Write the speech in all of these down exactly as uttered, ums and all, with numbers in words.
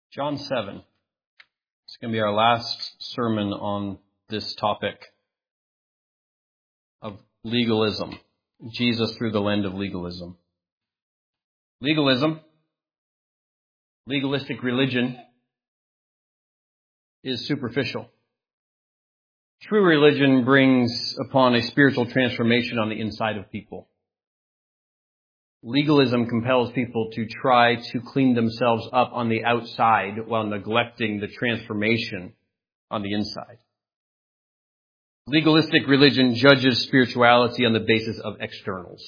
John seven. It's going to be our last sermon on this topic of legalism. Jesus through the lens of legalism. Legalism, legalistic religion, is superficial. True religion brings upon a spiritual transformation on the inside of people. Legalism compels people to try to clean themselves up on the outside while neglecting the transformation on the inside. Legalistic religion judges spirituality on the basis of externals.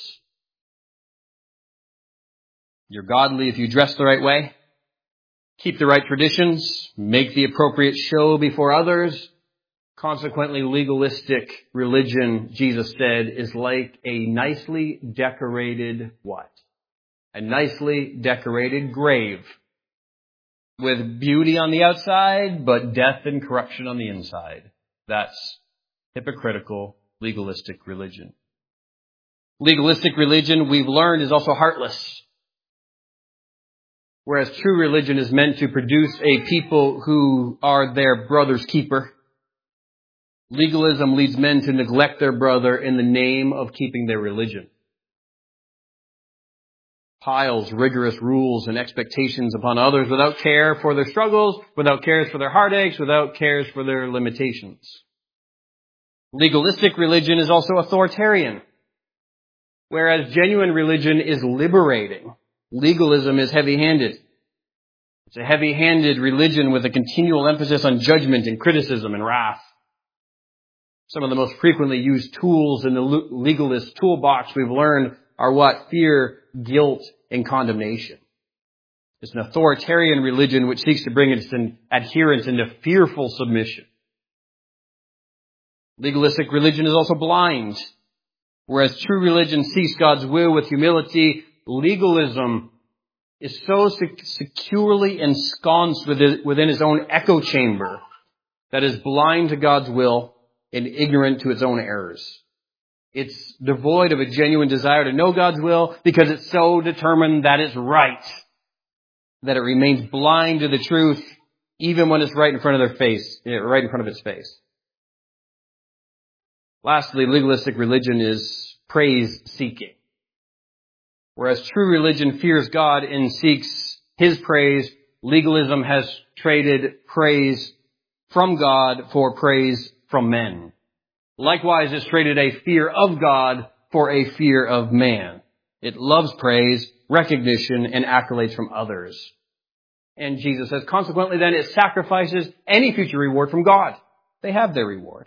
You're godly if you dress the right way, keep the right traditions, make the appropriate show before others. Consequently, legalistic religion, Jesus said, is like a nicely decorated what? A nicely decorated grave with beauty on the outside, but death and corruption on the inside. That's hypocritical, legalistic religion. Legalistic religion, we've learned, is also heartless. Whereas true religion is meant to produce a people who are their brother's keeper. Legalism leads men to neglect their brother in the name of keeping their religion. Piles rigorous rules and expectations upon others without care for their struggles, without cares for their heartaches, without cares for their limitations. Legalistic religion is also authoritarian. Whereas genuine religion is liberating, legalism is heavy-handed. It's a heavy-handed religion with a continual emphasis on judgment and criticism and wrath. Some of the most frequently used tools in the legalist toolbox we've learned are what? Fear, guilt, and condemnation. It's an authoritarian religion which seeks to bring its adherents into fearful submission. Legalistic religion is also blind. Whereas true religion seeks God's will with humility, legalism is so securely ensconced within its own echo chamber that is blind to God's will and ignorant to its own errors. It's devoid of a genuine desire to know God's will because it's so determined that it's right, that it remains blind to the truth even when it's right in front of their face, right in front of its face. Lastly, legalistic religion is praise-seeking. Whereas true religion fears God and seeks His praise, legalism has traded praise from God for praise from men. Likewise, it's traded a fear of God for a fear of man. It loves praise, recognition, and accolades from others. And Jesus says, consequently then, it sacrifices any future reward from God. They have their reward.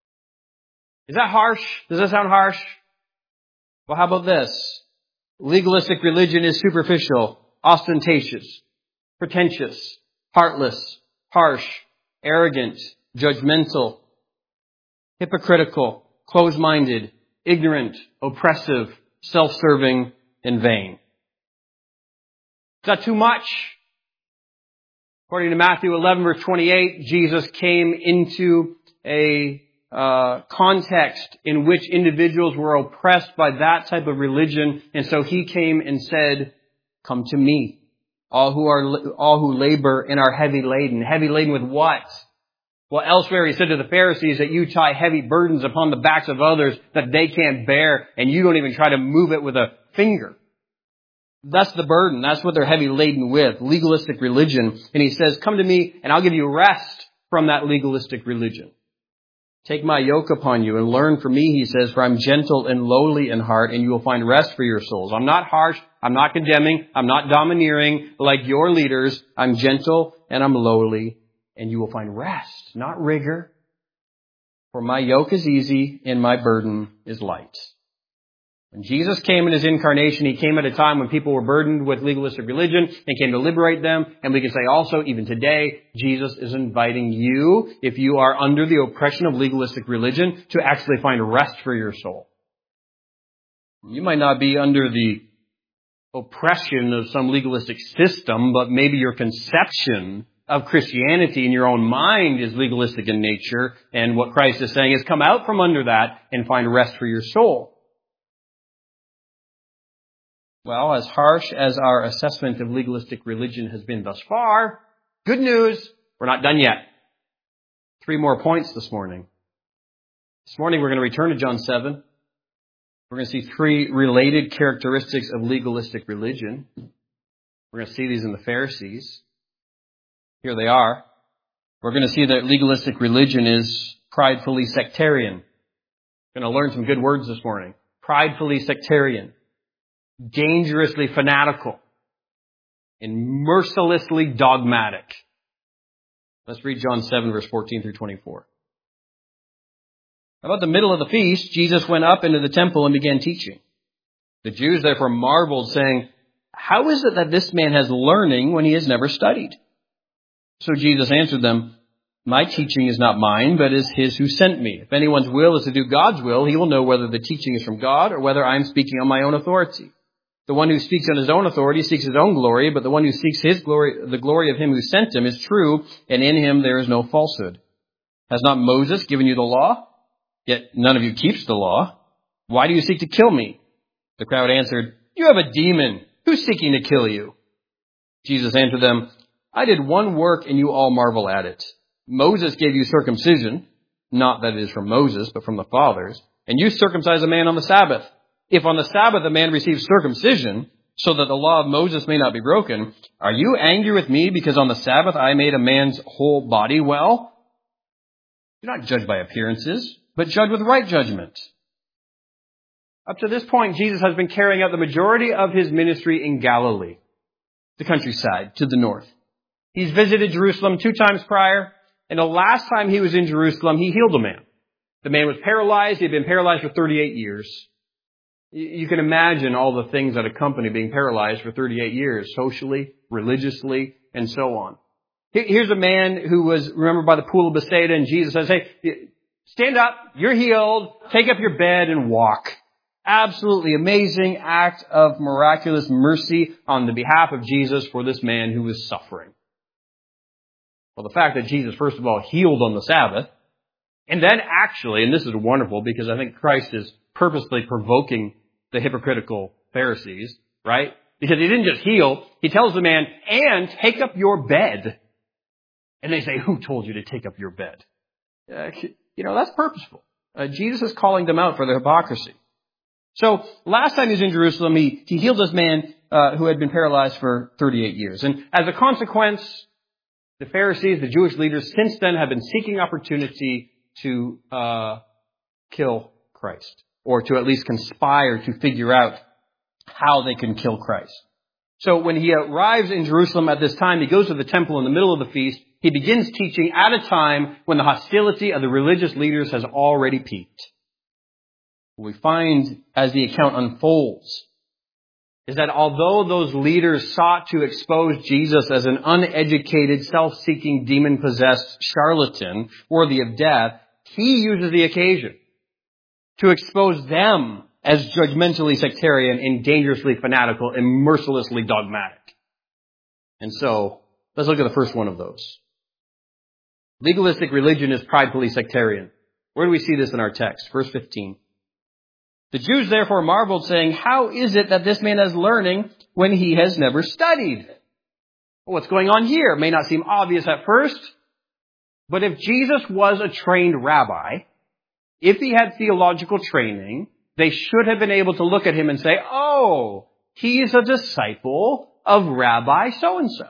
Is that harsh? Does that sound harsh? Well, how about this? Legalistic religion is superficial, ostentatious, pretentious, heartless, harsh, arrogant, judgmental, hypocritical, closed-minded, ignorant, oppressive, self-serving, and vain. Is that too much? According to Matthew eleven, verse twenty-eight, Jesus came into a uh, context in which individuals were oppressed by that type of religion, and so He came and said, "Come to me, all who are all who labor and are heavy laden." Heavy laden with what? Well, elsewhere He said to the Pharisees that you tie heavy burdens upon the backs of others that they can't bear, and you don't even try to move it with a finger. That's the burden. That's what they're heavy laden with, legalistic religion. And He says, come to me and I'll give you rest from that legalistic religion. Take my yoke upon you and learn from me, He says, for I'm gentle and lowly in heart, and you will find rest for your souls. I'm not harsh. I'm not condemning. I'm not domineering like your leaders. I'm gentle and I'm lowly. And you will find rest, not rigor. For my yoke is easy and my burden is light. When Jesus came in His incarnation, He came at a time when people were burdened with legalistic religion and came to liberate them. And we can say also, even today, Jesus is inviting you, if you are under the oppression of legalistic religion, to actually find rest for your soul. You might not be under the oppression of some legalistic system, but maybe your conception of Christianity in your own mind is legalistic in nature, and what Christ is saying is come out from under that and find rest for your soul. Well, as harsh as our assessment of legalistic religion has been thus far, Good news, we're not done yet. Three more points this morning. This morning we're going to return to John seven. We're going to see three related characteristics of legalistic religion. We're going to see these in the Pharisees. Here they are. We're going to see that legalistic religion is pridefully sectarian. We're going to learn some good words this morning. Pridefully sectarian. Dangerously fanatical. And mercilessly dogmatic. Let's read John seven, verse fourteen through twenty-four. About the middle of the feast, Jesus went up into the temple and began teaching. The Jews therefore marveled, saying, "How is it that this man has learning when he has never studied?" So Jesus answered them, "My teaching is not mine, but is his who sent me. If anyone's will is to do God's will, he will know whether the teaching is from God or whether I am speaking on my own authority. The one who speaks on his own authority seeks his own glory, but the one who seeks his glory, the glory of him who sent him, is true, and in him there is no falsehood. Has not Moses given you the law? Yet none of you keeps the law. Why do you seek to kill me?" The crowd answered, "You have a demon. Who's seeking to kill you?" Jesus answered them, "I did one work and you all marvel at it. Moses gave you circumcision, not that it is from Moses, but from the fathers, and you circumcise a man on the Sabbath. If on the Sabbath a man receives circumcision, so that the law of Moses may not be broken, are you angry with me because on the Sabbath I made a man's whole body well? Do not judge by appearances, but judge with right judgment." Up to this point, Jesus has been carrying out the majority of his ministry in Galilee, the countryside to the north. He's visited Jerusalem two times prior, and the last time he was in Jerusalem, he healed a man. The man was paralyzed. He had been paralyzed for thirty-eight years. You can imagine all the things that accompany being paralyzed for thirty-eight years, socially, religiously, and so on. Here's a man who was, remember, by the pool of Bethsaida, and Jesus says, "Hey, stand up, you're healed, take up your bed and walk." Absolutely amazing act of miraculous mercy on the behalf of Jesus for this man who was suffering. Well, the fact that Jesus, first of all, healed on the Sabbath, and then actually, and this is wonderful because I think Christ is purposely provoking the hypocritical Pharisees, right? Because he didn't just heal, he tells the man, "And take up your bed." And they say, "Who told you to take up your bed?" Uh, you know, that's purposeful. Uh, Jesus is calling them out for their hypocrisy. So, last time he was in Jerusalem, he, he healed this man uh, who had been paralyzed for thirty-eight years. And as a consequence, the Pharisees, the Jewish leaders, since then have been seeking opportunity to uh, kill Christ, or to at least conspire to figure out how they can kill Christ. So when he arrives in Jerusalem at this time, he goes to the temple in the middle of the feast. He begins teaching at a time when the hostility of the religious leaders has already peaked. What we find as the account unfolds is that although those leaders sought to expose Jesus as an uneducated, self-seeking, demon-possessed charlatan worthy of death, he uses the occasion to expose them as judgmentally sectarian and dangerously fanatical and mercilessly dogmatic. And so, let's look at the first one of those. Legalistic religion is pridefully sectarian. Where do we see this in our text? Verse fifteen. The Jews therefore marveled, saying, "How is it that this man has learning when he has never studied?" Well, what's going on here may not seem obvious at first, but if Jesus was a trained rabbi, if he had theological training, they should have been able to look at him and say, "Oh, he's a disciple of Rabbi so-and-so."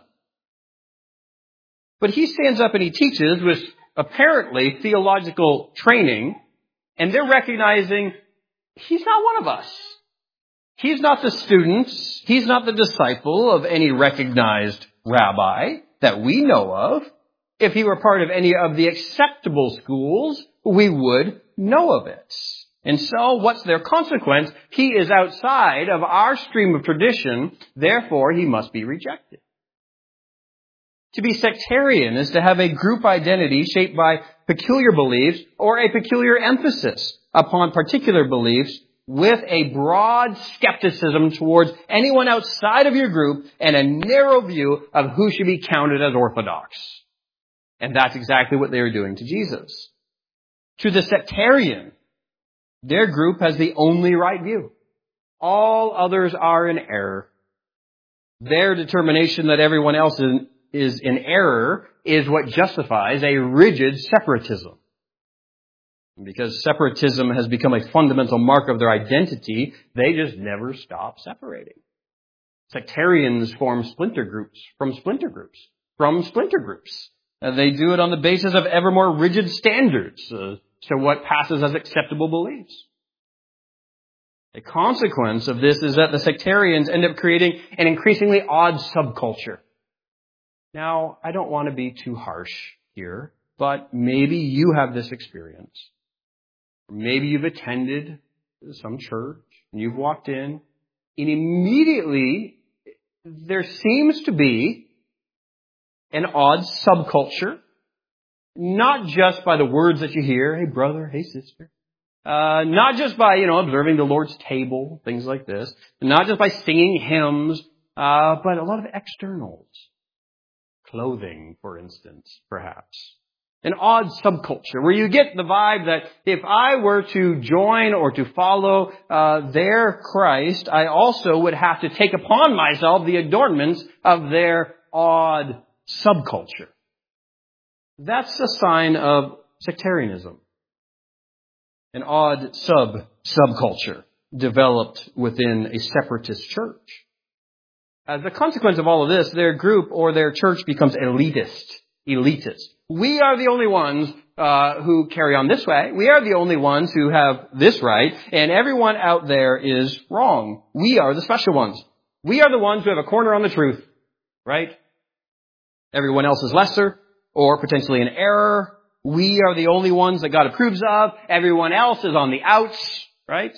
But he stands up and he teaches with apparently theological training, and they're recognizing he's not one of us. He's not the student. He's not the disciple of any recognized rabbi that we know of. If he were part of any of the acceptable schools, we would know of it. And so, what's their consequence? He is outside of our stream of tradition, therefore he must be rejected. To be sectarian is to have a group identity shaped by peculiar beliefs or a peculiar emphasis upon particular beliefs with a broad skepticism towards anyone outside of your group and a narrow view of who should be counted as orthodox. And that's exactly what they are doing to Jesus. To the sectarian, their group has the only right view. All others are in error. Their determination that everyone else is in error is what justifies a rigid separatism. Because separatism has become a fundamental mark of their identity, they just never stop separating. Sectarians form splinter groups from splinter groups from splinter groups. Uh, they do it on the basis of ever more rigid standards uh, to what passes as acceptable beliefs. A consequence of this is that the sectarians end up creating an increasingly odd subculture. Now, I don't want to be too harsh here, but maybe you have this experience. Maybe you've attended some church and you've walked in, and immediately there seems to be an odd subculture, not just by the words that you hear, hey brother, hey sister, uh, not just by, you know, observing the Lord's table, things like this, not just by singing hymns, uh, but a lot of externals. Clothing, for instance, perhaps. An odd subculture where you get the vibe that if I were to join or to follow uh, their Christ, I also would have to take upon myself the adornments of their odd subculture. That's a sign of sectarianism. An odd sub-subculture developed within a separatist church. As a consequence of all of this, their group or their church becomes elitist. Elitist. We are the only ones uh, who carry on this way. We are the only ones who have this right, and everyone out there is wrong. We are the special ones. We are the ones who have a corner on the truth, right? Everyone else is lesser or potentially in error. We are the only ones that God approves of. Everyone else is on the outs, right?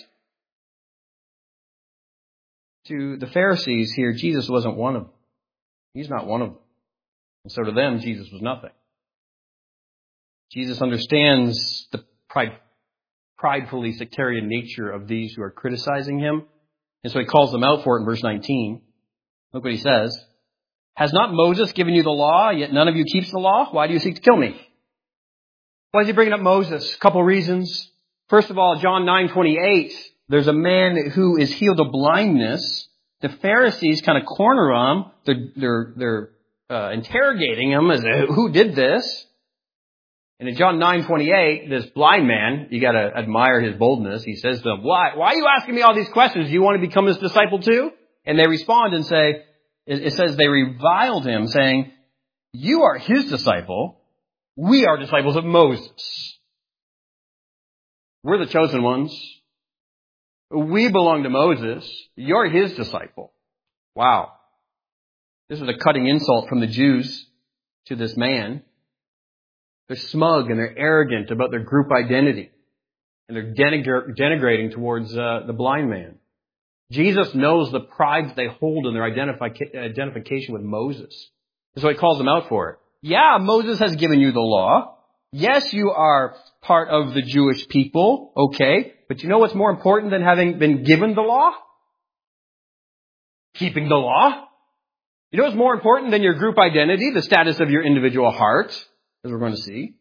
To the Pharisees here, Jesus wasn't one of them. He's not one of them. And so to them, Jesus was nothing. Jesus understands the pride, pridefully sectarian nature of these who are criticizing him. And so he calls them out for it in verse nineteen. Look what he says. Has not Moses given you the law, yet none of you keeps the law? Why do you seek to kill me? Why is he bringing up Moses? A couple reasons. First of all, John nine twenty-eight, there's a man who is healed of blindness. The Pharisees kind of corner him. They're, they're, they're uh, interrogating him as to who did this. And in John nine twenty-eight, this blind man, you got to admire his boldness. He says to them, why, why are you asking me all these questions? Do you want to become his disciple too? And they respond and say, it says they reviled him, saying, you are his disciple. We are disciples of Moses. We're the chosen ones. We belong to Moses. You're his disciple. Wow. This was a cutting insult from the Jews to this man. They're smug and they're arrogant about their group identity. And they're denigr- denigrating towards uh, the blind man. Jesus knows the pride that they hold in their identifi- identification with Moses. And so he calls them out for it. Yeah, Moses has given you the law. Yes, you are part of the Jewish people. Okay. But you know what's more important than having been given the law? Keeping the law. You know what's more important than your group identity? The status of your individual heart, as we're going to see.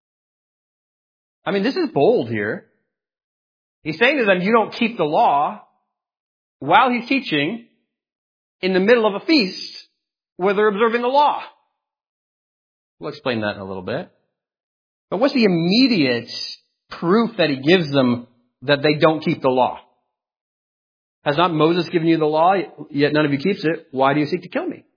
I mean, this is bold here. He's saying to them, you don't keep the law while he's teaching in the middle of a feast where they're observing the law. We'll explain that in a little bit. But what's the immediate proof that he gives them that they don't keep the law? Has not Moses given you the law, yet none of you keeps it? Why do you seek to kill me?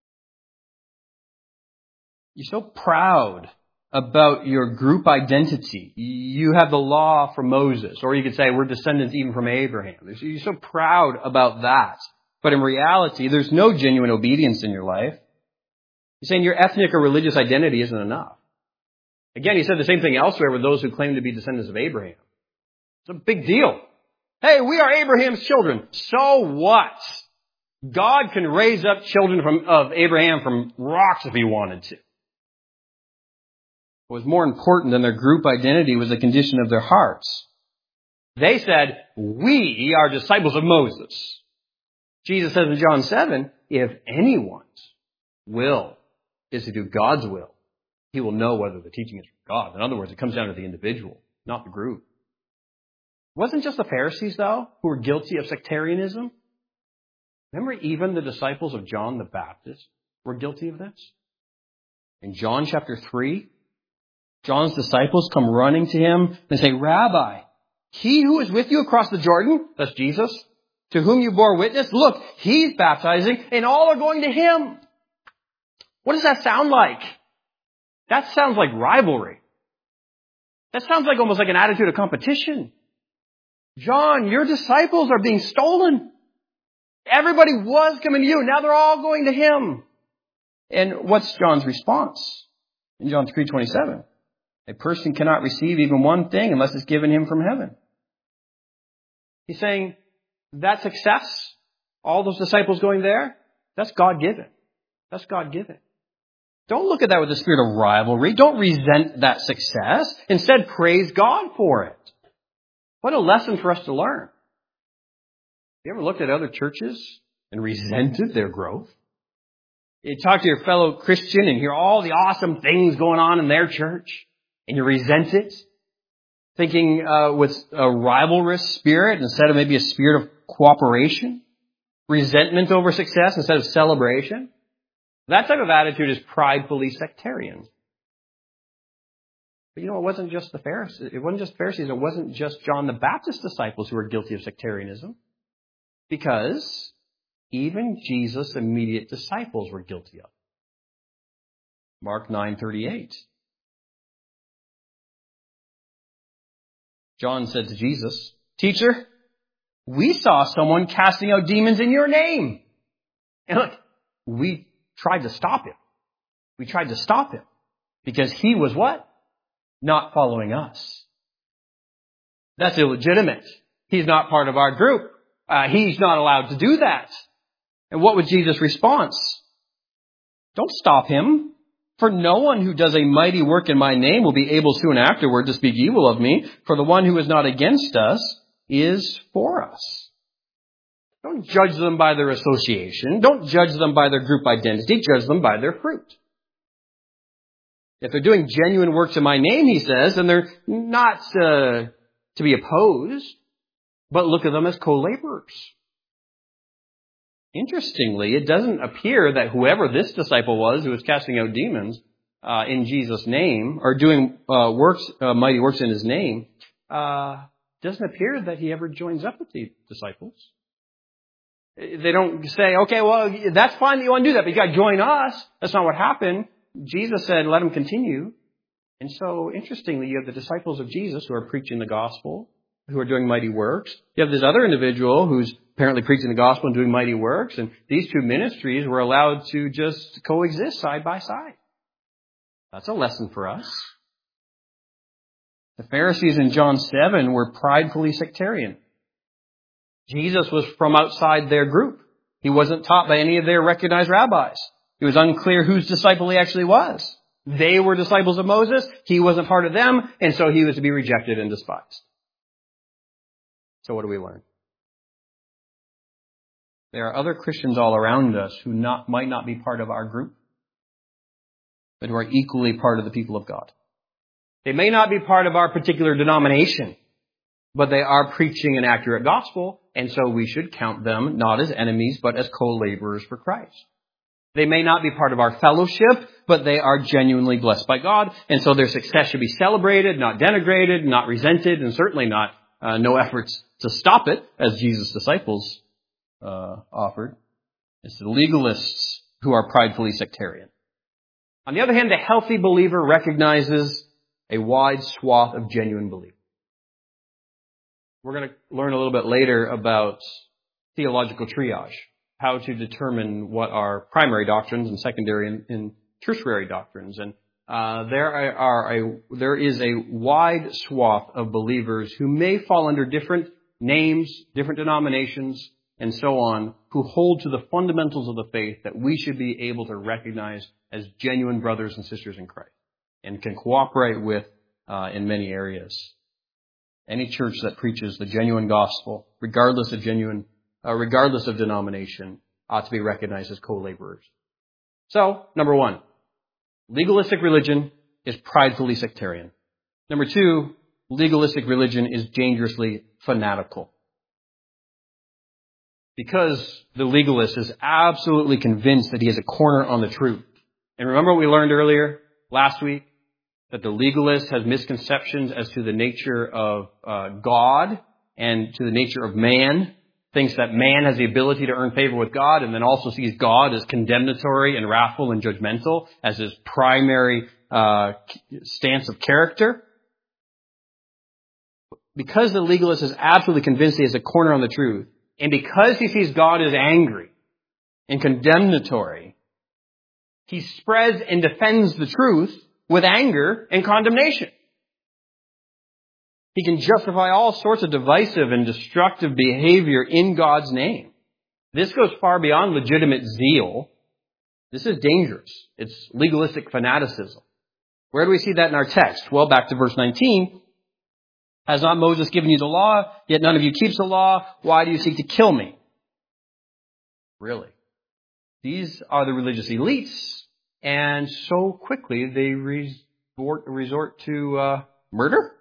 You're so proud about your group identity. You have the law from Moses, or you could say we're descendants even from Abraham. You're so proud about that. But in reality, there's no genuine obedience in your life. He's saying your ethnic or religious identity isn't enough. Again, he said the same thing elsewhere with those who claim to be descendants of Abraham. It's a big deal. Hey, we are Abraham's children. So what? God can raise up children from, of Abraham from rocks if he wanted to. What was more important than their group identity was the condition of their hearts. They said, we are disciples of Moses. Jesus says in John seven, if anyone's will is to do God's will, he will know whether the teaching is from God. In other words, it comes down to the individual, not the group. It wasn't just the Pharisees, though, who were guilty of sectarianism. Remember, even the disciples of John the Baptist were guilty of this. In John chapter three, John's disciples come running to him and say, Rabbi, he who is with you across the Jordan, that's Jesus, to whom you bore witness, look, he's baptizing and all are going to him. What does that sound like? That sounds like rivalry. That sounds like almost like an attitude of competition. John, your disciples are being stolen. Everybody was coming to you. Now they're all going to him. And what's John's response? In John three twenty-seven, a person cannot receive even one thing unless it's given him from heaven. He's saying that success, all those disciples going there, that's God-given. That's God-given. Don't look at that with a spirit of rivalry. Don't resent that success. Instead, praise God for it. What a lesson for us to learn. You ever looked at other churches and resented their growth? You talk to your fellow Christian and hear all the awesome things going on in their church, and you resent it, thinking uh, with a rivalrous spirit instead of maybe a spirit of cooperation, resentment over success instead of celebration. That type of attitude is pridefully sectarian. But you know, it wasn't just the Pharisees. It wasn't just Pharisees. It wasn't just John the Baptist's disciples who were guilty of sectarianism. Because even Jesus' immediate disciples were guilty of it. Mark nine thirty-eight. John said to Jesus, Teacher, we saw someone casting out demons in your name. And look, we tried to stop him. We tried to stop him. Because he was what? Not following us. That's illegitimate. He's not part of our group. Uh, he's not allowed to do that. And what was Jesus' response? Don't stop him. For no one who does a mighty work in my name will be able soon afterward to speak evil of me. For the one who is not against us is for us. Don't judge them by their association. Don't judge them by their group identity. Judge them by their fruit. If they're doing genuine works in my name, he says, then they're not uh, to be opposed, but look at them as co-laborers. Interestingly, it doesn't appear that whoever this disciple was who was casting out demons uh, in Jesus' name, or doing uh, works, uh, mighty works in his name, uh, doesn't appear that he ever joins up with the disciples. They don't say, okay, well, that's fine that you want to do that, but you got to join us. That's not what happened. Jesus said, let him continue. And so, interestingly, you have the disciples of Jesus who are preaching the gospel, who are doing mighty works. You have this other individual who's apparently preaching the gospel and doing mighty works. And these two ministries were allowed to just coexist side by side. That's a lesson for us. The Pharisees in John seven were pridefully sectarian. Jesus was from outside their group. He wasn't taught by any of their recognized rabbis. It was unclear whose disciple he actually was. They were disciples of Moses. He wasn't part of them, and so he was to be rejected and despised. So what do we learn? There are other Christians all around us who not, might not be part of our group, but who are equally part of the people of God. They may not be part of our particular denomination, but they are preaching an accurate gospel, and so we should count them not as enemies, but as co-laborers for Christ. They may not be part of our fellowship, but they are genuinely blessed by God, and so their success should be celebrated, not denigrated, not resented, and certainly not uh, no efforts to stop it, as Jesus' disciples uh, offered. It's the legalists who are pridefully sectarian. On the other hand, the healthy believer recognizes a wide swath of genuine belief. We're going to learn a little bit later about theological triage, how to determine what are primary doctrines and secondary and, and tertiary doctrines. And uh, there are, are a there is a wide swath of believers who may fall under different names, different denominations, and so on, who hold to the fundamentals of the faith that we should be able to recognize as genuine brothers and sisters in Christ and can cooperate with uh, in many areas. Any church that preaches the genuine gospel, regardless of genuine, uh, regardless of denomination, ought to be recognized as co-laborers. So, number one, legalistic religion is pridefully sectarian. Number two, legalistic religion is dangerously fanatical. Because the legalist is absolutely convinced that he has a corner on the truth, And remember what we learned earlier last week? That the legalist has misconceptions as to the nature of uh, God and to the nature of man. Thinks that man has the ability to earn favor with God, and then also sees God as condemnatory and wrathful and judgmental as his primary uh, stance of character. Because the legalist is absolutely convinced he has a corner on the truth, and because he sees God as angry and condemnatory, he spreads and defends the truth with anger and condemnation. He can justify all sorts of divisive and destructive behavior in God's name. This goes far beyond legitimate zeal. This is dangerous. It's legalistic fanaticism. Where do we see that in our text? Well, back to verse nineteen. Has not Moses given you the law? Yet none of you keeps the law. Why do you seek to kill me? Really? These are the religious elites. And so quickly they resort, resort to uh, murder?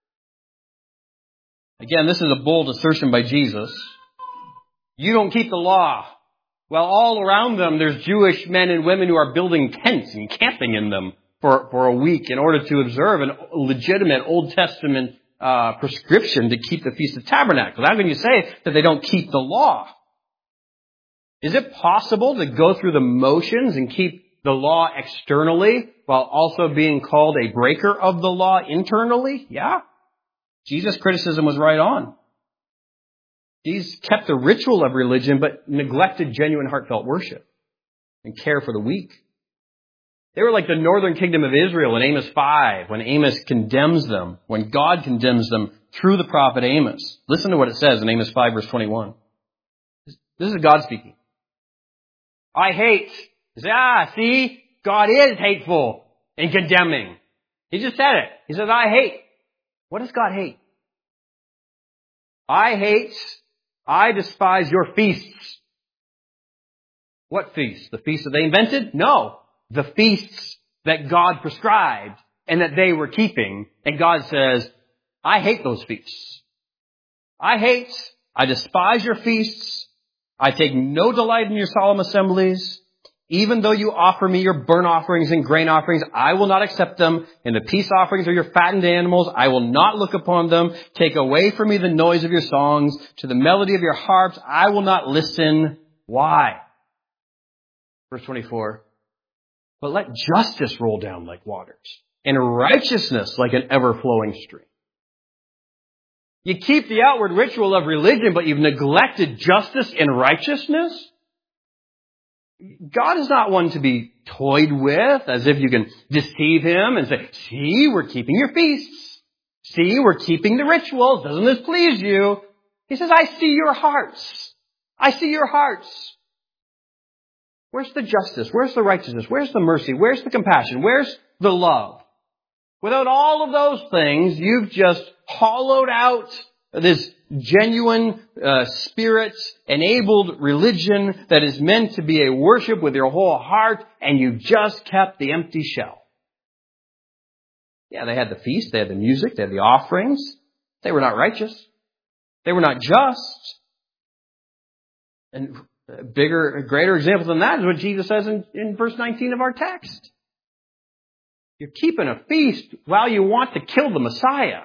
Again, this is a bold assertion by Jesus. You don't keep the law. Well, all around them, there's Jewish men and women who are building tents and camping in them for, for a week in order to observe a legitimate Old Testament uh, prescription to keep the Feast of Tabernacles. How can you say that they don't keep the law? Is it possible to go through the motions and keep the law externally while also being called a breaker of the law internally? Yeah. Jesus' criticism was right on. These kept the ritual of religion, but neglected genuine heartfelt worship and care for the weak. They were like the northern kingdom of Israel in Amos five, when Amos condemns them, when God condemns them through the prophet Amos. Listen to what it says in Amos five, verse twenty-one. This is God speaking. I hate. You say, ah, see, God is hateful and condemning. He just said it. He says, I hate. What does God hate? I hate, I despise your feasts. What feasts? The feasts that they invented? No. The feasts that God prescribed and that they were keeping. And God says, I hate those feasts. I hate, I despise your feasts. I take no delight in your solemn assemblies. Even though you offer me your burnt offerings and grain offerings, I will not accept them. And the peace offerings of your fattened animals, I will not look upon them. Take away from me the noise of your songs. To the melody of your harps, I will not listen. Why? Verse twenty-four. But let justice roll down like waters, and righteousness like an ever-flowing stream. You keep the outward ritual of religion, but you've neglected justice and righteousness? God is not one to be toyed with as if you can deceive him and say, see, we're keeping your feasts. See, we're keeping the rituals. Doesn't this please you? He says, I see your hearts. I see your hearts. Where's the justice? Where's the righteousness? Where's the mercy? Where's the compassion? Where's the love? Without all of those things, you've just hollowed out this genuine, uh, spirit-enabled religion that is meant to be a worship with your whole heart, and you've just kept the empty shell. Yeah, they had the feast, they had the music, they had the offerings. They were not righteous. They were not just. And a bigger, a greater example than that is what Jesus says in, in verse nineteen of our text. You're keeping a feast while you want to kill the Messiah.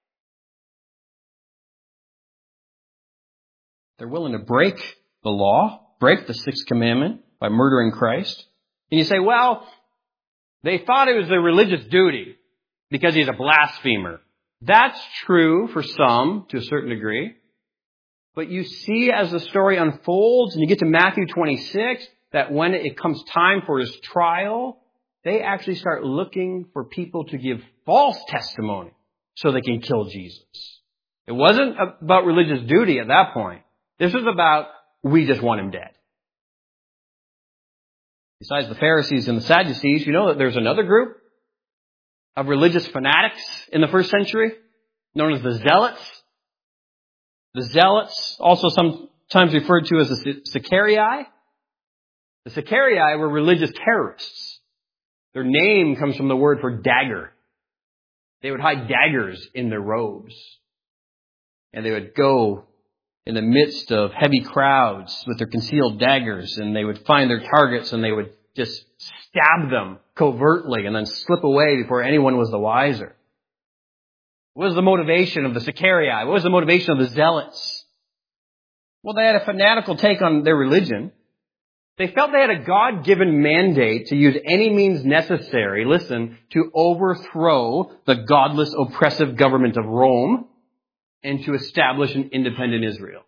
They're willing to break the law, break the sixth commandment by murdering Christ. And you say, well, they thought it was a religious duty because he's a blasphemer. That's true for some to a certain degree. But you see as the story unfolds and you get to Matthew twenty-six, that when it comes time for his trial, they actually start looking for people to give false testimony so they can kill Jesus. It wasn't about religious duty at that point. This was about, we just want him dead. Besides the Pharisees and the Sadducees, you know that there's another group of religious fanatics in the first century, known as the Zealots. The Zealots, also sometimes referred to as the Sicarii. The Sicarii were religious terrorists. Their name comes from the word for dagger. They would hide daggers in their robes. And they would go in the midst of heavy crowds with their concealed daggers, and they would find their targets and they would just stab them covertly and then slip away before anyone was the wiser? What was the motivation of the Sicarii? What was the motivation of the Zealots? Well, they had a fanatical take on their religion. They felt they had a God-given mandate to use any means necessary, listen, to overthrow the godless, oppressive government of Rome and to establish an independent Israel.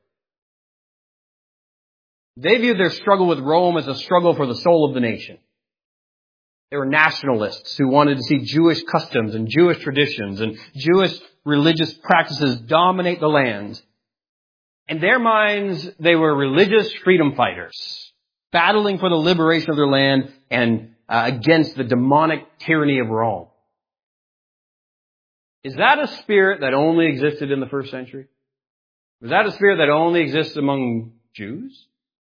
They viewed their struggle with Rome as a struggle for the soul of the nation. They were nationalists who wanted to see Jewish customs and Jewish traditions and Jewish religious practices dominate the land. In their minds, they were religious freedom fighters, battling for the liberation of their land and uh, against the demonic tyranny of Rome. Is that a spirit that only existed in the first century? Was that a spirit that only exists among Jews?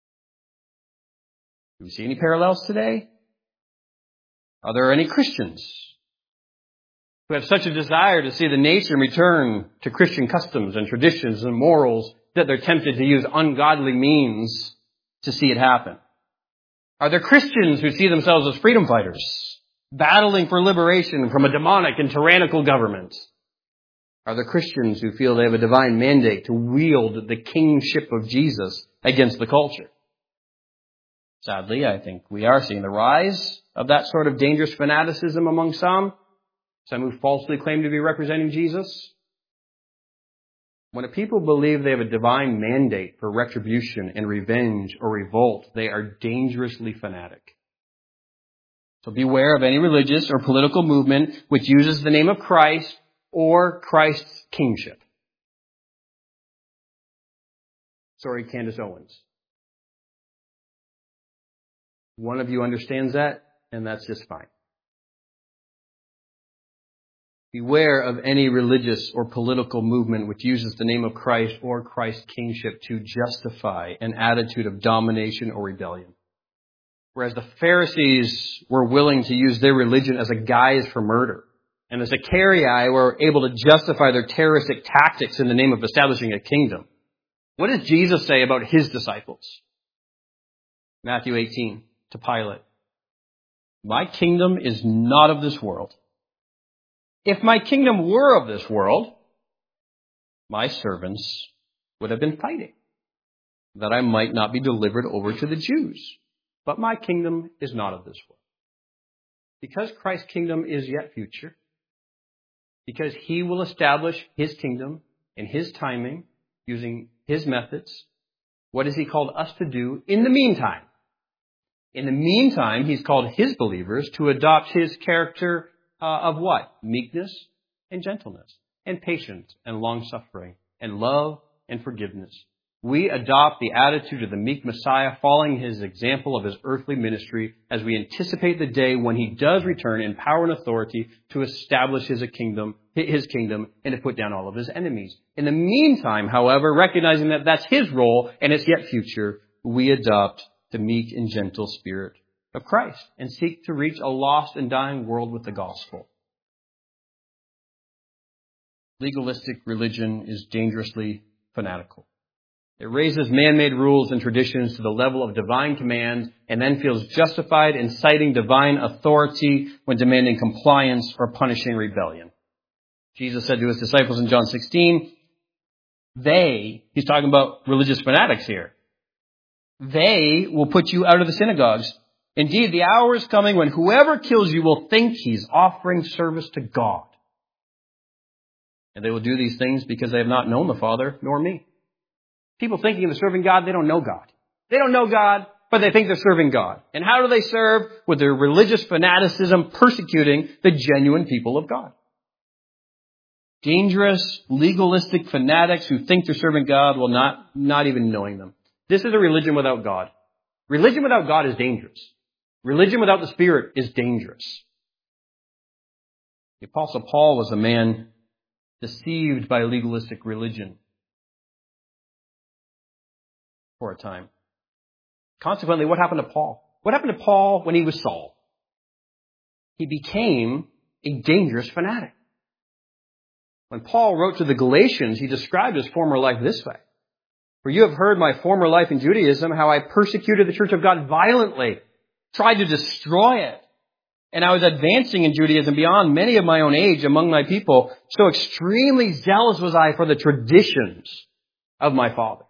Do we see any parallels today? Are there any Christians who have such a desire to see the nation return to Christian customs and traditions and morals that they're tempted to use ungodly means to see it happen? Are there Christians who see themselves as freedom fighters, battling for liberation from a demonic and tyrannical government? Are there Christians who feel they have a divine mandate to wield the kingship of Jesus against the culture? Sadly, I think we are seeing the rise of that sort of dangerous fanaticism among some, some who falsely claim to be representing Jesus. When a people believe they have a divine mandate for retribution and revenge or revolt, they are dangerously fanatic. So beware of any religious or political movement which uses the name of Christ or Christ's kingship. Sorry, Candace Owens. One of you understands that, and that's just fine. Beware of any religious or political movement which uses the name of Christ or Christ's kingship to justify an attitude of domination or rebellion. Whereas the Pharisees were willing to use their religion as a guise for murder, and the Sicarii were able to justify their terroristic tactics in the name of establishing a kingdom. What does Jesus say about his disciples? Matthew eighteen. To Pilate, my kingdom is not of this world. If my kingdom were of this world, my servants would have been fighting, that I might not be delivered over to the Jews. But my kingdom is not of this world. Because Christ's kingdom is yet future, because he will establish his kingdom in his timing, using his methods, what has he called us to do in the meantime? In the meantime, he's called his believers to adopt his character uh, of what? Meekness and gentleness and patience and long-suffering and love and forgiveness. We adopt the attitude of the meek Messiah, following his example of his earthly ministry as we anticipate the day when he does return in power and authority to establish his kingdom, his kingdom and to put down all of his enemies. In the meantime, however, recognizing that that's his role and it's yet future, we adopt the meek and gentle spirit of Christ and seek to reach a lost and dying world with the gospel. Legalistic religion is dangerously fanatical. It raises man-made rules and traditions to the level of divine command and then feels justified in citing divine authority when demanding compliance or punishing rebellion. Jesus said to his disciples in John sixteen, they, he's talking about religious fanatics here, they will put you out of the synagogues. Indeed, the hour is coming when whoever kills you will think he's offering service to God. And they will do these things because they have not known the Father nor me. People thinking they're serving God, they don't know God. They don't know God, but they think they're serving God. And how do they serve? With their religious fanaticism persecuting the genuine people of God. Dangerous, legalistic fanatics who think they're serving God while not, not even knowing them. This is a religion without God. Religion without God is dangerous. Religion without the Spirit is dangerous. The Apostle Paul was a man deceived by legalistic religion for a time. Consequently, what happened to Paul? What happened to Paul when he was Saul? He became a dangerous fanatic. When Paul wrote to the Galatians, he described his former life this way. For you have heard my former life in Judaism, how I persecuted the church of God violently tried to destroy it. And I was advancing in Judaism beyond many of my own age among my people. So extremely zealous was I for the traditions of my fathers.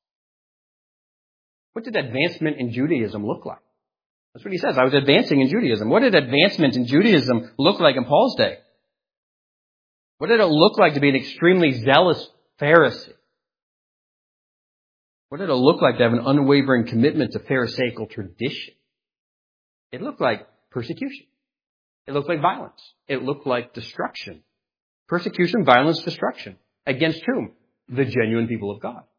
What did advancement in Judaism look like? That's what he says. I was advancing in Judaism. What did advancement in Judaism look like in Paul's day? What did it look like to be an extremely zealous Pharisee? What did it look like to have an unwavering commitment to Pharisaical tradition? It looked like persecution. It looked like violence. It looked like destruction. Persecution, violence, destruction. Against whom? The genuine people of God.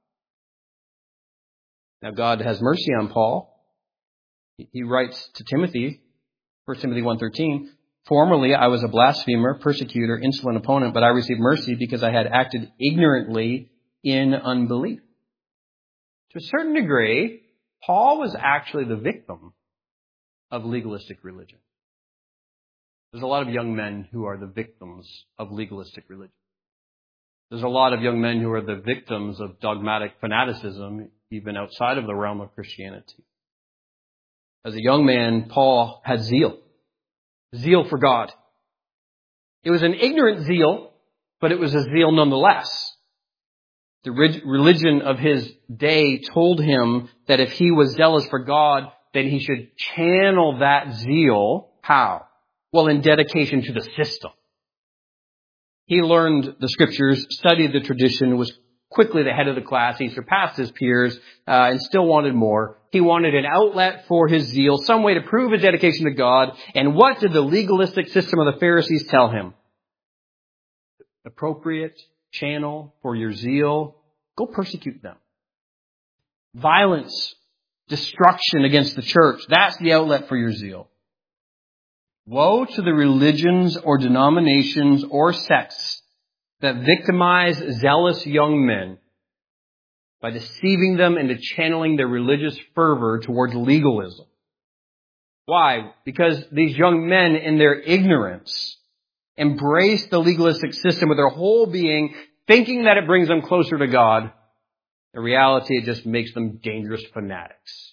Now God has mercy on Paul. He writes to Timothy, First Timothy one thirteen, "Formerly I was a blasphemer, persecutor, insolent opponent, but I received mercy because I had acted ignorantly in unbelief." To a certain degree, Paul was actually the victim of legalistic religion. There's a lot of young men who are the victims of legalistic religion. There's a lot of young men who are the victims of dogmatic fanaticism, even outside of the realm of Christianity. As a young man, Paul had zeal. Zeal for God. It was an ignorant zeal, but it was a zeal nonetheless. The religion of his day told him that if he was zealous for God, then he should channel that zeal. How? Well, in dedication to the system. He learned the scriptures, studied the tradition, was quickly the head of the class. He surpassed his peers uh, and still wanted more. He wanted an outlet for his zeal, some way to prove his dedication to God. And what did the legalistic system of the Pharisees tell him? Appropriate channel for your zeal, go persecute them. Violence, destruction against the church, that's the outlet for your zeal. Woe to the religions or denominations or sects that victimize zealous young men by deceiving them into channeling their religious fervor towards legalism. Why? Because these young men, in their ignorance, embrace the legalistic system with their whole being, thinking that it brings them closer to God. In reality, it just makes them dangerous fanatics.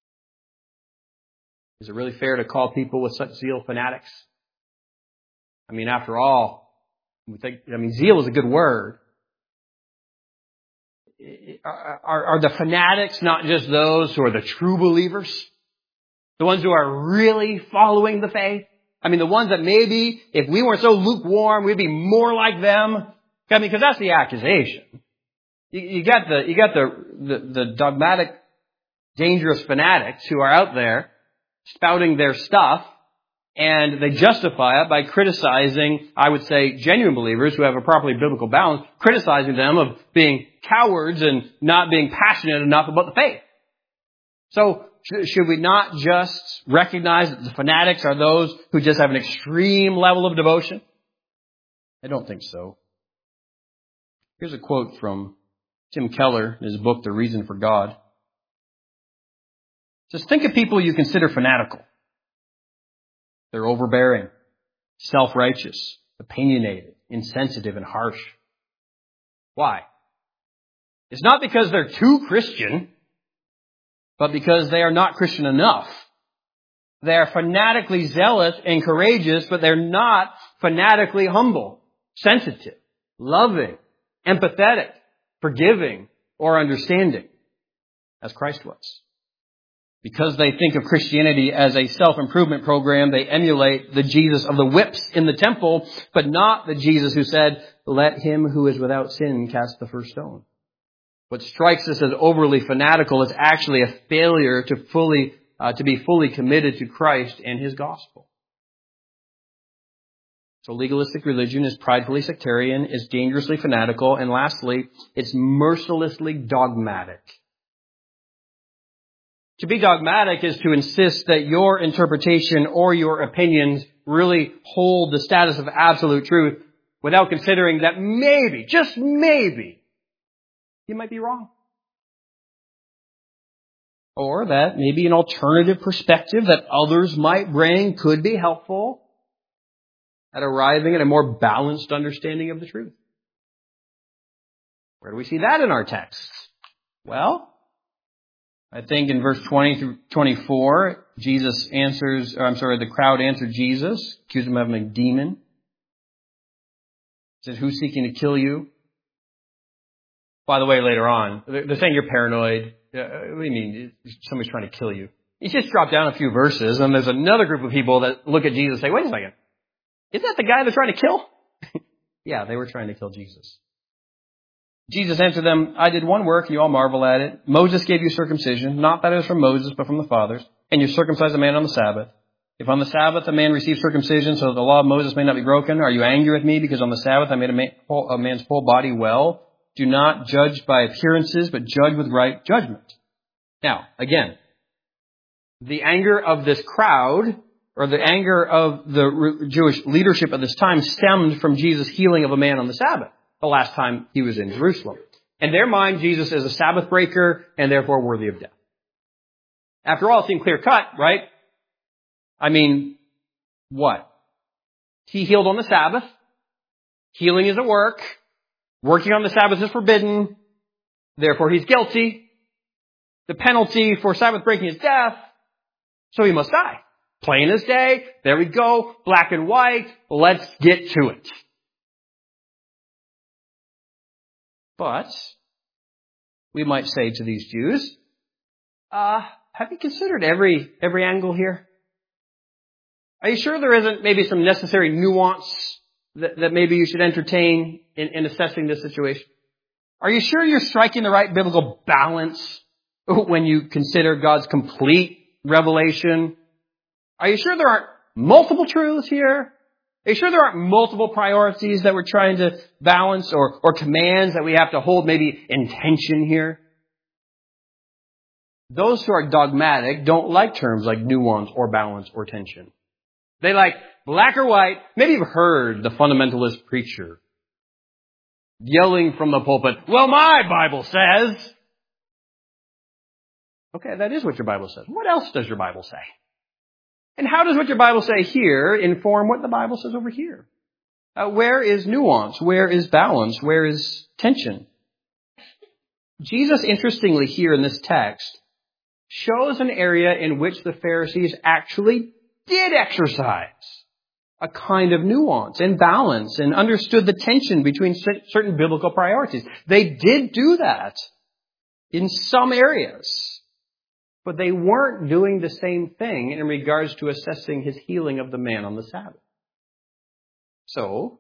Is it really fair to call people with such zeal fanatics? I mean, after all, we think, I mean, zeal is a good word. Are, are, are the fanatics not just those who are the true believers? The ones who are really following the faith? I mean, the ones that maybe, if we weren't so lukewarm, we'd be more like them? I mean, because that's the accusation. You, you got the, you got the, the, the dogmatic, dangerous fanatics who are out there spouting their stuff, and they justify it by criticizing, I would say, genuine believers who have a properly biblical balance, criticizing them of being cowards and not being passionate enough about the faith. So, should we not just recognize that the fanatics are those who just have an extreme level of devotion? I don't think so. Here's a quote from Tim Keller in his book, The Reason for God. Just think of people you consider fanatical. They're overbearing, self-righteous, opinionated, insensitive, and harsh. Why? It's not because they're too Christian, but because they are not Christian enough. They are fanatically zealous and courageous, but they're not fanatically humble, sensitive, loving, empathetic, forgiving, or understanding, as Christ was. Because they think of Christianity as a self-improvement program, they emulate the Jesus of the whips in the temple, but not the Jesus who said, "Let him who is without sin cast the first stone." What strikes us as overly fanatical is actually a failure to fully, uh, to be fully committed to Christ and His gospel. So legalistic religion is pridefully sectarian, is dangerously fanatical, and lastly, it's mercilessly dogmatic. To be dogmatic is to insist that your interpretation or your opinions really hold the status of absolute truth without considering that maybe, just maybe, you might be wrong. Or that maybe an alternative perspective that others might bring could be helpful at arriving at a more balanced understanding of the truth. Where do we see that in our text? Well, I think in verse twenty through twenty-four, Jesus answers, or I'm sorry, the crowd answered Jesus, accused him of having a demon. Said, who's seeking to kill you? By the way, later on, they're saying you're paranoid. Uh, what do you mean? Somebody's trying to kill you. You just drop down a few verses, and there's another group of people that look at Jesus and say, wait a second. Isn't that the guy they're trying to kill? Yeah, they were trying to kill Jesus. Jesus answered them, I did one work, and you all marvel at it. Moses gave you circumcision, not that it was from Moses, but from the fathers. And you circumcised a man on the Sabbath. If on the Sabbath a man receives circumcision so that the law of Moses may not be broken, are you angry with me because on the Sabbath I made a, man, a man's whole body well? Do not judge by appearances, but judge with right judgment. Now, again, the anger of this crowd, or the anger of the Jewish leadership at this time, stemmed from Jesus' healing of a man on the Sabbath, the last time he was in Jerusalem. In their mind, Jesus is a Sabbath breaker and therefore worthy of death. After all, it seemed clear cut, right? I mean, what? He healed on the Sabbath. Healing is a work. Working on the Sabbath is forbidden. Therefore, he's guilty. The penalty for Sabbath breaking is death. So he must die. Plain as day. There we go. Black and white. Let's get to it. But we might say to these Jews, uh, have you considered every every angle here? Are you sure there isn't maybe some necessary nuance that, that maybe you should entertain in, in assessing this situation? Are you sure you're striking the right biblical balance when you consider God's complete revelation? Are you sure there aren't multiple truths here? Are you sure there aren't multiple priorities that we're trying to balance, or, or commands that we have to hold maybe in tension here? Those who are dogmatic don't like terms like nuance or balance or tension. They like black or white. Maybe you've heard the fundamentalist preacher yelling from the pulpit, well, my Bible says. Okay, that is what your Bible says. What else does your Bible say? And how does what your Bible say here inform what the Bible says over here? Uh, where is nuance? Where is balance? Where is tension? Jesus, interestingly, here in this text, shows an area in which the Pharisees actually did exercise a kind of nuance and balance and understood the tension between certain biblical priorities. They did do that in some areas, but they weren't doing the same thing in regards to assessing his healing of the man on the Sabbath. So,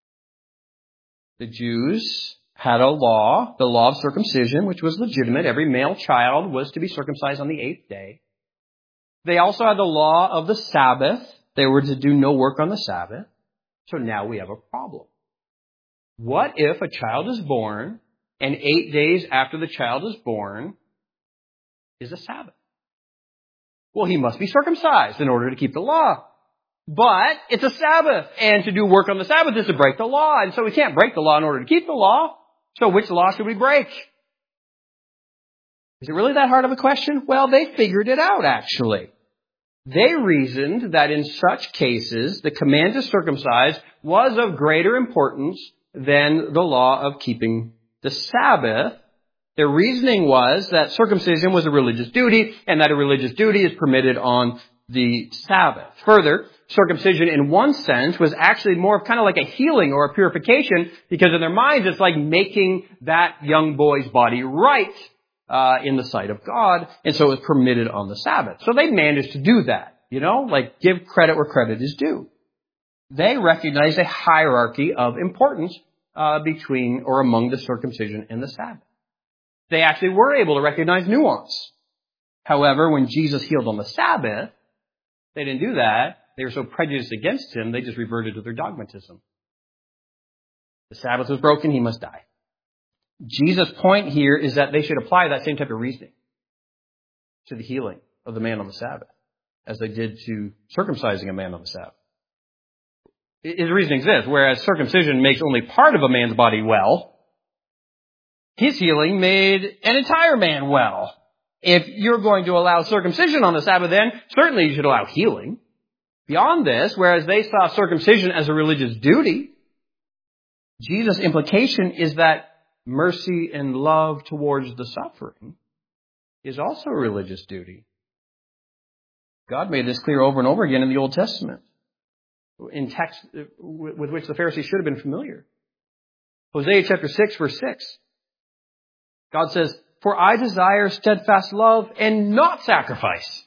the Jews had a law, the law of circumcision, which was legitimate. Every male child was to be circumcised on the eighth day. They also had the law of the Sabbath. They were to do no work on the Sabbath. So now we have a problem. What if a child is born and eight days after the child is born is a Sabbath? Well, he must be circumcised in order to keep the law. But it's a Sabbath, and to do work on the Sabbath is to break the law, and so we can't break the law in order to keep the law. So which law should we break? Is it really that hard of a question? Well, they figured it out, actually. They reasoned that in such cases, the command to circumcise was of greater importance than the law of keeping the Sabbath. Their reasoning was that circumcision was a religious duty, and that a religious duty is permitted on the Sabbath. Further, circumcision in one sense was actually more of kind of like a healing or a purification, because in their minds it's like making that young boy's body right uh, in the sight of God, and so it was permitted on the Sabbath. So they managed to do that, you know, like give credit where credit is due. They recognized a hierarchy of importance uh, between or among the circumcision and the Sabbath. They actually were able to recognize nuance. However, when Jesus healed on the Sabbath, they didn't do that. They were so prejudiced against him, they just reverted to their dogmatism. The Sabbath was broken, he must die. Jesus' point here is that they should apply that same type of reasoning to the healing of the man on the Sabbath, as they did to circumcising a man on the Sabbath. His reasoning is this: whereas circumcision makes only part of a man's body well, his healing made an entire man well. If you're going to allow circumcision on the Sabbath, then certainly you should allow healing. Beyond this, whereas they saw circumcision as a religious duty, Jesus' implication is that mercy and love towards the suffering is also a religious duty. God made this clear over and over again in the Old Testament, in text with which the Pharisees should have been familiar. Hosea chapter six, verse six. God says, "For I desire steadfast love and not sacrifice,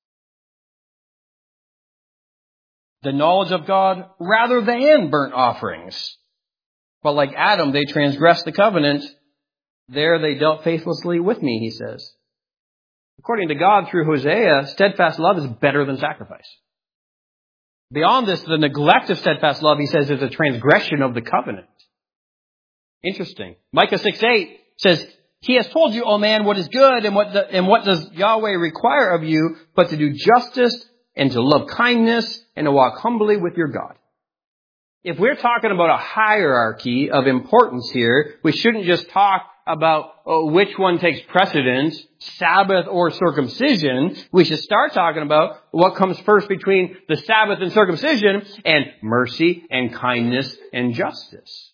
the knowledge of God rather than burnt offerings. But like Adam, they transgressed the covenant. There they dealt faithlessly with me," he says. According to God, through Hosea, steadfast love is better than sacrifice. Beyond this, the neglect of steadfast love, he says, is a transgression of the covenant. Interesting. Micah six eight says, "He has told you, O man, what is good, and what the, and what does Yahweh require of you, but to do justice and to love kindness and to walk humbly with your God." If we're talking about a hierarchy of importance here, we shouldn't just talk about oh, which one takes precedence, Sabbath or circumcision. We should start talking about what comes first between the Sabbath and circumcision, and mercy and kindness and justice.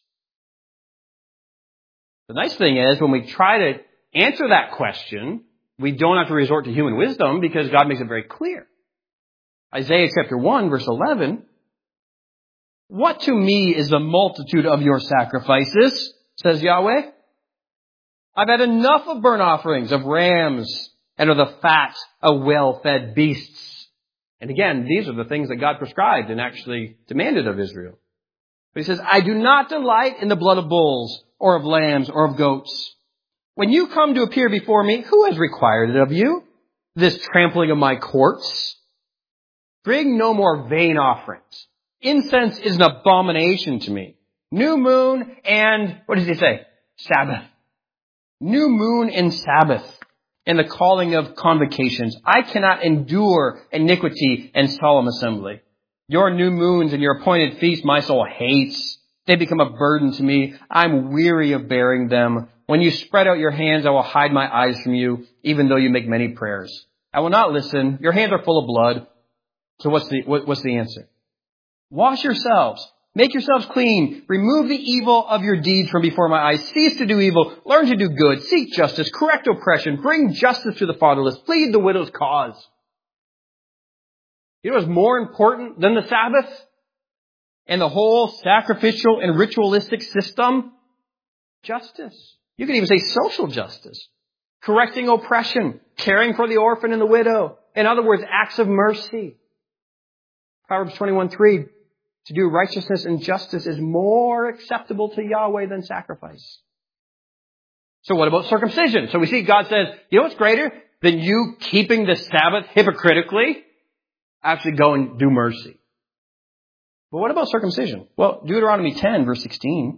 The nice thing is, when we try to answer that question, we don't have to resort to human wisdom because God makes it very clear. Isaiah chapter one, verse eleven, "What to me is the multitude of your sacrifices, says Yahweh? I've had enough of burnt offerings, of rams, and of the fat of well-fed beasts." And again, these are the things that God prescribed and actually demanded of Israel. But he says, "I do not delight in the blood of bulls or of lambs or of goats. When you come to appear before me, who has required it of you? This trampling of my courts? Bring no more vain offerings. Incense is an abomination to me. New moon and," what does he say? "Sabbath. New moon and Sabbath, and the calling of convocations. I cannot endure iniquity and solemn assembly. Your new moons and your appointed feasts my soul hates. They become a burden to me. I'm weary of bearing them. When you spread out your hands, I will hide my eyes from you, even though you make many prayers. I will not listen. Your hands are full of blood." So what's the, what, what's the answer? "Wash yourselves. Make yourselves clean. Remove the evil of your deeds from before my eyes. Cease to do evil. Learn to do good. Seek justice. Correct oppression. Bring justice to the fatherless. Plead the widow's cause." You know what's more important than the Sabbath and the whole sacrificial and ritualistic system? Justice. You can even say social justice. Correcting oppression. Caring for the orphan and the widow. In other words, acts of mercy. Proverbs twenty-one three. To do righteousness and justice is more acceptable to Yahweh than sacrifice. So what about circumcision? So we see God says, you know what's greater than you keeping the Sabbath hypocritically? Actually go and do mercy. But what about circumcision? Well, Deuteronomy ten, verse sixteen.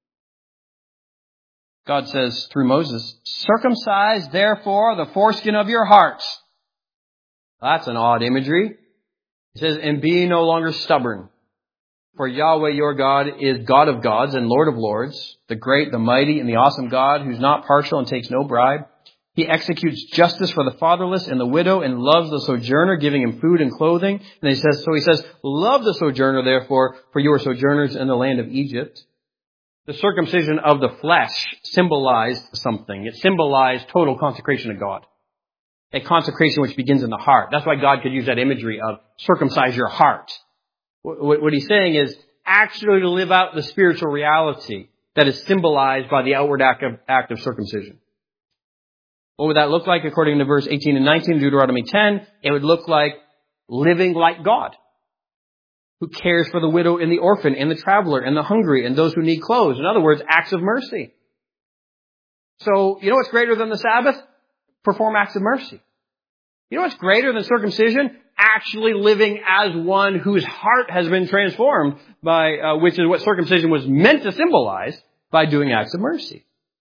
God says through Moses, "Circumcise therefore the foreskin of your hearts." That's an odd imagery. It says, "And be no longer stubborn. For Yahweh your God is God of gods and Lord of lords, the great, the mighty, and the awesome God, who's not partial and takes no bribe. He executes justice for the fatherless and the widow and loves the sojourner, giving him food and clothing." And he says, so he says, "Love the sojourner, therefore, for you are sojourners in the land of Egypt." The circumcision of the flesh symbolized something. It symbolized total consecration to God. A consecration which begins in the heart. That's why God could use that imagery of circumcise your heart. What he's saying is actually to live out the spiritual reality that is symbolized by the outward act of, act of circumcision. What would that look like according to verse eighteen and nineteen of Deuteronomy ten? It would look like living like God, who cares for the widow and the orphan and the traveler and the hungry and those who need clothes. In other words, acts of mercy. So, you know what's greater than the Sabbath? Perform acts of mercy. You know what's greater than circumcision? Actually living as one whose heart has been transformed by, uh, which is what circumcision was meant to symbolize, by doing acts of mercy.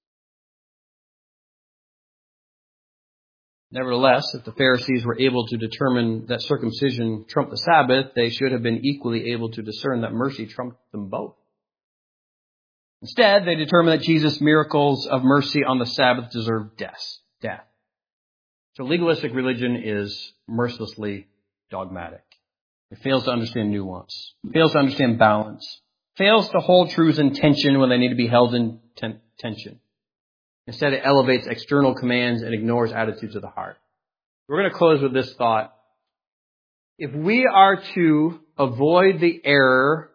Nevertheless, if the Pharisees were able to determine that circumcision trumped the Sabbath, they should have been equally able to discern that mercy trumped them both. Instead, they determined that Jesus' miracles of mercy on the Sabbath deserved death. Death. So legalistic religion is mercilessly dogmatic. It fails to understand nuance. It fails to understand balance. It fails to hold truths in tension when they need to be held in ten- tension. Instead, it elevates external commands and ignores attitudes of the heart. We're going to close with this thought. If we are to avoid the error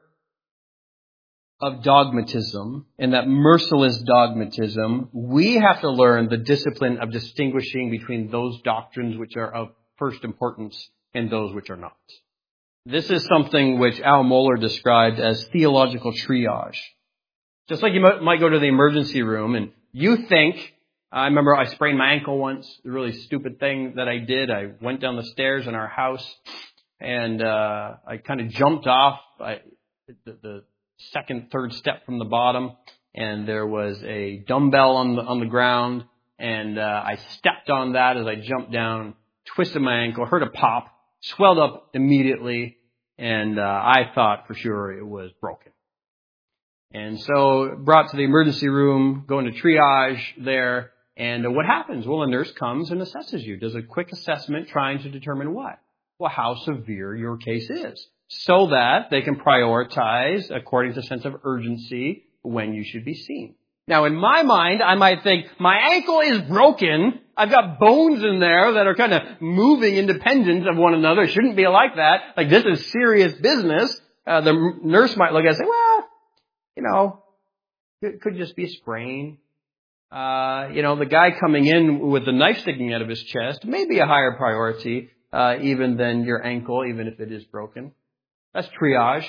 of dogmatism, and that merciless dogmatism, we have to learn the discipline of distinguishing between those doctrines which are of first importance and those which are not. This is something which Al Mohler described as theological triage. Just like you might go to the emergency room and you think, I remember I sprained my ankle once, a really stupid thing that I did. I went down the stairs in our house and uh I kind of jumped off I, the, the second, third step from the bottom, and there was a dumbbell on the, on the ground, and uh, I stepped on that as I jumped down, twisted my ankle, heard a pop, swelled up immediately, and uh, I thought for sure it was broken. And so brought to the emergency room, going to triage there, and uh, what happens? Well, a nurse comes and assesses you, does a quick assessment trying to determine what? Well, how severe your case is, so that they can prioritize according to sense of urgency when you should be seen. Now, in my mind, I might think, my ankle is broken. I've got bones in there that are kind of moving independent of one another. It shouldn't be like that. Like, this is serious business. Uh, the nurse might look at it and say, well, you know, it could just be a sprain. Uh, you know, the guy coming in with the knife sticking out of his chest may be a higher priority, uh, even than your ankle, even if it is broken. That's triage.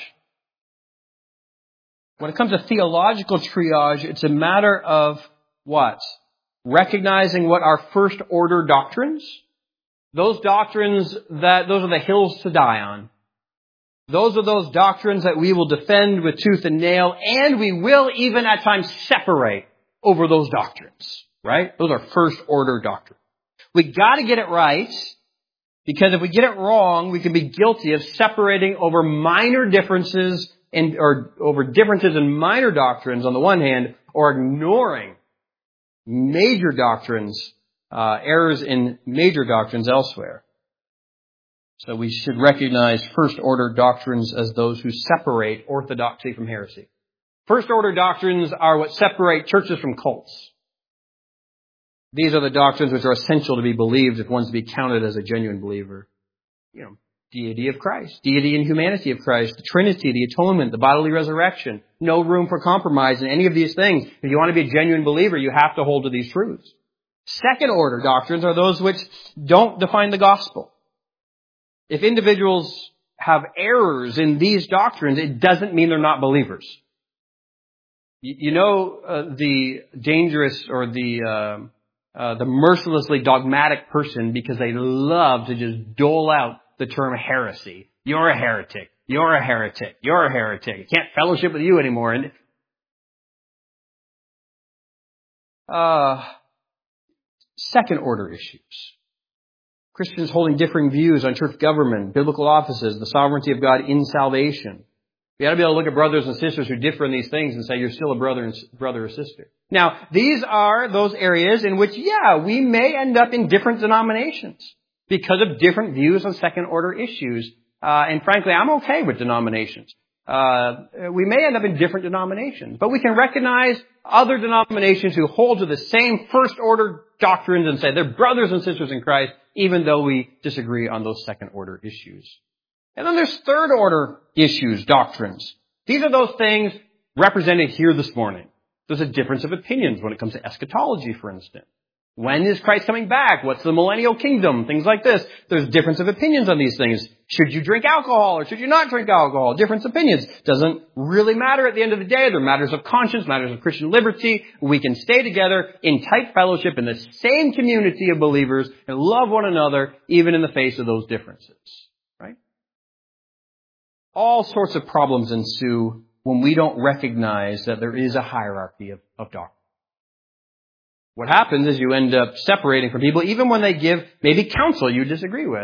When it comes to theological triage, it's a matter of what? Recognizing what are first order doctrines. Those doctrines that, those are the hills to die on. Those are those doctrines that we will defend with tooth and nail, and we will even at times separate over those doctrines. Right? Those are first order doctrines. We gotta get it right, because if we get it wrong, we can be guilty of separating over minor differences and or over differences in minor doctrines on the one hand, or ignoring major doctrines, uh, errors in major doctrines elsewhere. So we should recognize first order doctrines as those who separate orthodoxy from heresy. First order doctrines are what separate churches from cults. These are the doctrines which are essential to be believed if one's to be counted as a genuine believer. You know, deity of Christ, deity and humanity of Christ, the Trinity, the atonement, the bodily resurrection. No room for compromise in any of these things. If you want to be a genuine believer, you have to hold to these truths. Second order doctrines are those which don't define the gospel. If individuals have errors in these doctrines, it doesn't mean they're not believers. You know, uh, the dangerous or the... Uh, Uh, the mercilessly dogmatic person, because they love to just dole out the term heresy. You're a heretic. You're a heretic. You're a heretic. I can't fellowship with you anymore. And uh, second order issues. Christians holding differing views on church government, biblical offices, the sovereignty of God in salvation. You got to be able to look at brothers and sisters who differ in these things and say you're still a brother and brother or sister. Now, these are those areas in which, yeah, we may end up in different denominations because of different views on second order issues. Uh, and frankly, I'm okay with denominations. Uh, we may end up in different denominations, but we can recognize other denominations who hold to the same first order doctrines and say they're brothers and sisters in Christ, even though we disagree on those second order issues. And then there's third order issues, doctrines. These are those things represented here this morning. There's a difference of opinions when it comes to eschatology, for instance. When is Christ coming back? What's the millennial kingdom? Things like this. There's difference of opinions on these things. Should you drink alcohol or should you not drink alcohol? Difference of opinions. Doesn't really matter at the end of the day. They're matters of conscience, matters of Christian liberty. We can stay together in tight fellowship in the same community of believers and love one another even in the face of those differences. Right? All sorts of problems ensue when we don't recognize that there is a hierarchy of, of doctrine. What happens is you end up separating from people even when they give maybe counsel you disagree with.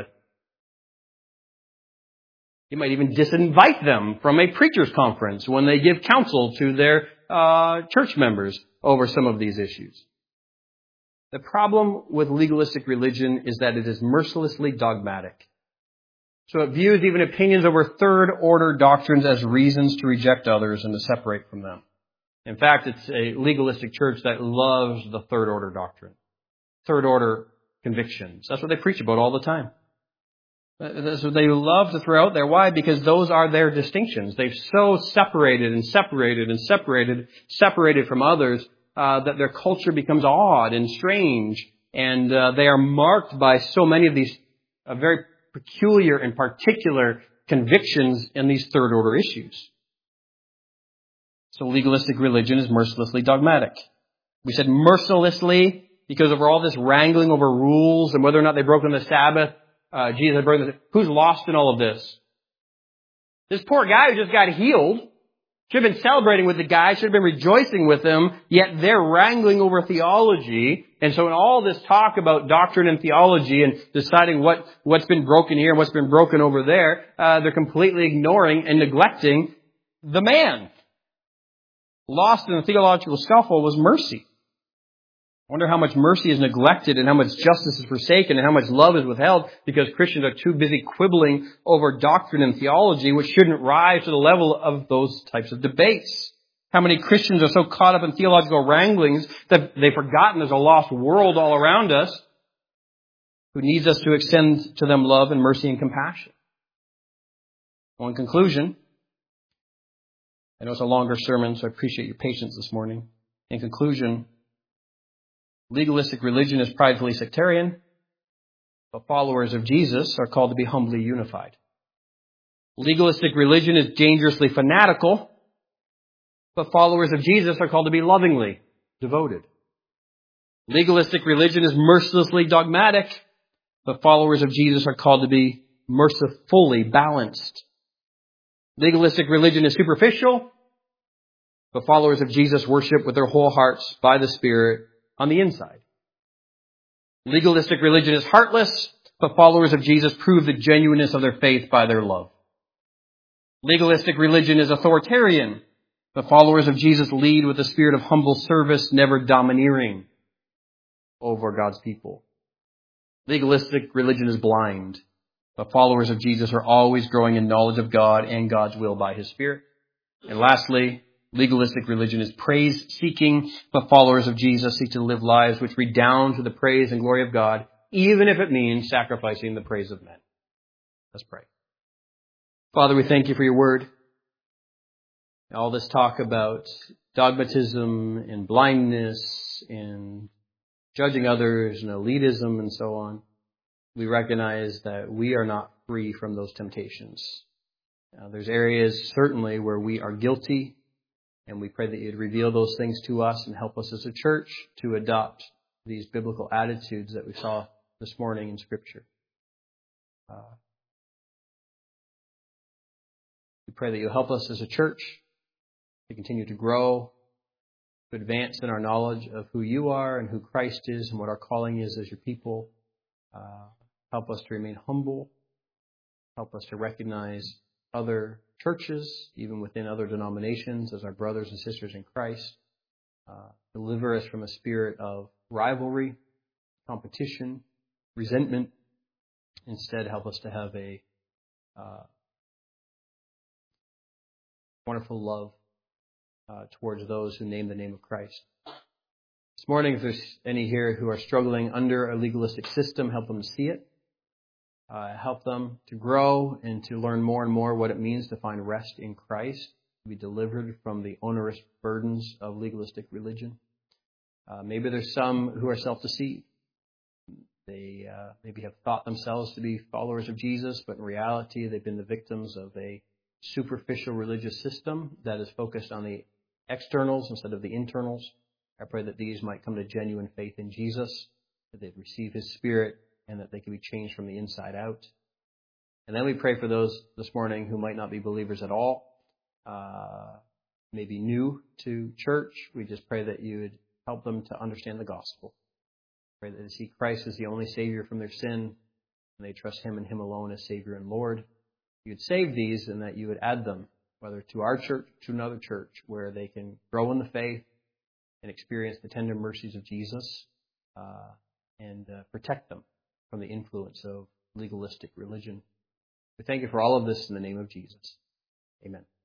You might even disinvite them from a preacher's conference when they give counsel to their uh, church members over some of these issues. The problem with legalistic religion is that it is mercilessly dogmatic. So it views even opinions over third-order doctrines as reasons to reject others and to separate from them. In fact, it's a legalistic church that loves the third-order doctrine, third-order convictions. That's what they preach about all the time. That's what they love to throw out there. Why? Because those are their distinctions. They've so separated and separated and separated, separated from others, uh, that their culture becomes odd and strange. And uh, they are marked by so many of these uh, very peculiar and particular convictions in these third order issues. So legalistic religion is mercilessly dogmatic. We said mercilessly because over all this wrangling over rules and whether or not they broke on the Sabbath, uh, Jesus had broken the Who's lost in all of this? This poor guy who just got healed should have been celebrating with the guy, should have been rejoicing with him, yet they're wrangling over theology. And so in all this talk about doctrine and theology and deciding what, what's been broken here and what's been broken over there, uh, they're completely ignoring and neglecting the man. Lost in the theological scuffle was mercy. I wonder how much mercy is neglected and how much justice is forsaken and how much love is withheld because Christians are too busy quibbling over doctrine and theology, which shouldn't rise to the level of those types of debates. How many Christians are so caught up in theological wranglings that they've forgotten there's a lost world all around us who needs us to extend to them love and mercy and compassion. Well, in conclusion, I know it's a longer sermon, so I appreciate your patience this morning. In conclusion, legalistic religion is pridefully sectarian, but followers of Jesus are called to be humbly unified. Legalistic religion is dangerously fanatical, but followers of Jesus are called to be lovingly devoted. Legalistic religion is mercilessly dogmatic, but followers of Jesus are called to be mercifully balanced. Legalistic religion is superficial, but followers of Jesus worship with their whole hearts by the Spirit on the inside. Legalistic religion is heartless, but followers of Jesus prove the genuineness of their faith by their love. Legalistic religion is authoritarian, but followers of Jesus lead with a spirit of humble service, never domineering over God's people. Legalistic religion is blind, but followers of Jesus are always growing in knowledge of God and God's will by His Spirit. And lastly, legalistic religion is praise-seeking, but followers of Jesus seek to live lives which redound to the praise and glory of God, even if it means sacrificing the praise of men. Let's pray. Father, we thank you for your word. All this talk about dogmatism and blindness and judging others and elitism and so on. We recognize that we are not free from those temptations. Uh, there's areas certainly where we are guilty, and we pray that you'd reveal those things to us and help us as a church to adopt these biblical attitudes that we saw this morning in Scripture. Uh, we pray that you'll help us as a church to continue to grow, to advance in our knowledge of who you are and who Christ is and what our calling is as your people. Uh, help us to remain humble. Help us to recognize other churches, even within other denominations, as our brothers and sisters in Christ. Uh, deliver us from a spirit of rivalry, competition, resentment. Instead, help us to have a uh, wonderful love uh, towards those who name the name of Christ. This morning, if there's any here who are struggling under a legalistic system, help them to see it. Uh, help them to grow and to learn more and more what it means to find rest in Christ, to be delivered from the onerous burdens of legalistic religion. Uh, maybe there's some who are self-deceived. They uh, maybe have thought themselves to be followers of Jesus, but in reality they've been the victims of a superficial religious system that is focused on the externals instead of the internals. I pray that these might come to genuine faith in Jesus, that they'd receive His Spirit, and that they can be changed from the inside out. And then we pray for those this morning who might not be believers at all, uh, maybe new to church. We just pray that you would help them to understand the gospel. Pray that they see Christ as the only Savior from their sin, and they trust Him and Him alone as Savior and Lord. You would save these and that you would add them, whether to our church, to another church, where they can grow in the faith and experience the tender mercies of Jesus uh, and uh, protect them from the influence of legalistic religion. We thank you for all of this in the name of Jesus. Amen.